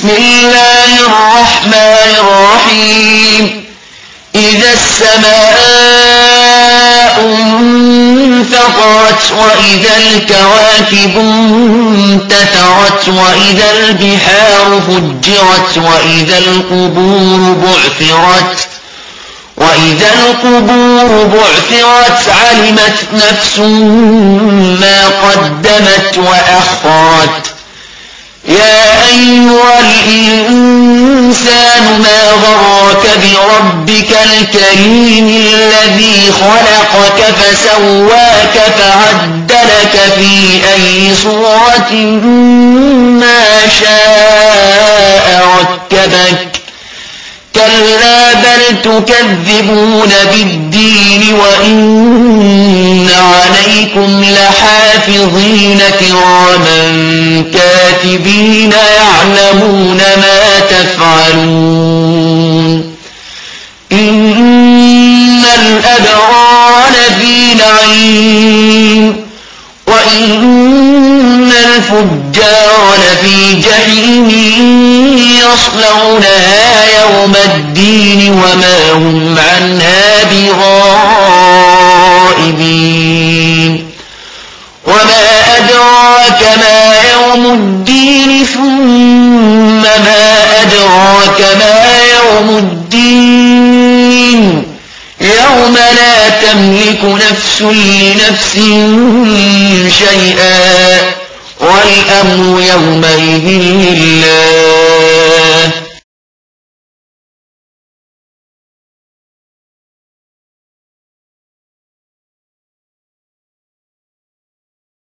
الله الرحمن الرحيم إذا السماء انفطرت وإذا الكواكب انتثرت وإذا البحار فجرت وإذا القبور بعثرت علمت نفس ما قدمت وأخرت يا أيها الإنسان ما غرك بربك الكريم الذي خلقك فسواك فعدلك في أي صورة ما شاء ركبك كلا بل تكذبون بالدين وإن عليكم لحافظين كراما كاتبين يعلمون ما تفعلون إن الأبرار لفي نعيم وإن الفجار لفي جحيم يصلونها يوم الدين وما هم عنها بغائبين وما أدراك ما يوم الدين ثم ما أدراك ما يوم الدين يوم لا تملك نفس لنفس شيئا والأمر يومئذ لله